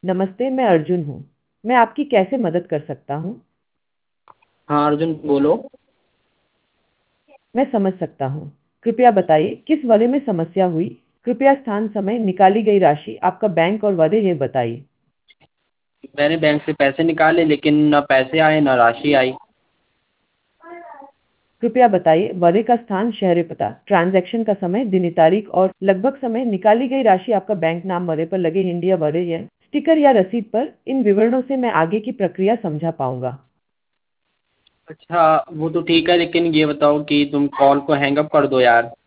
नमस्ते, मैं अर्जुन हूँ। मैं आपकी कैसे मदद कर सकता हूँ? हाँ अर्जुन बोलो। मैं समझ सकता हूँ। कृपया बताइए किस वाले में समस्या हुई? कृपया स्थान, समय, निकाली गई राशि, आपका बैंक और वाले ये बताइए। मैंने बैंक से पैसे निकाले लेकिन ना पैसे आए ना राशि आई। कृपया बताइए वाले का स्थान, शहर, पता, ट्रांजैक्शन का समय, दिन तारीख और लगभग समय, निकाली गई राशि, आपका बैंक नाम वाले पर लगे इंडिया वाले या स्टिकर या रसीद पर। इन विवरणों से मैं आगे की प्रक्रिया समझा पाऊंगा। अच्छा वो तो ठीक है लेकिन ये बताओ कि तुम कॉल को हैंग अप कर दो यार।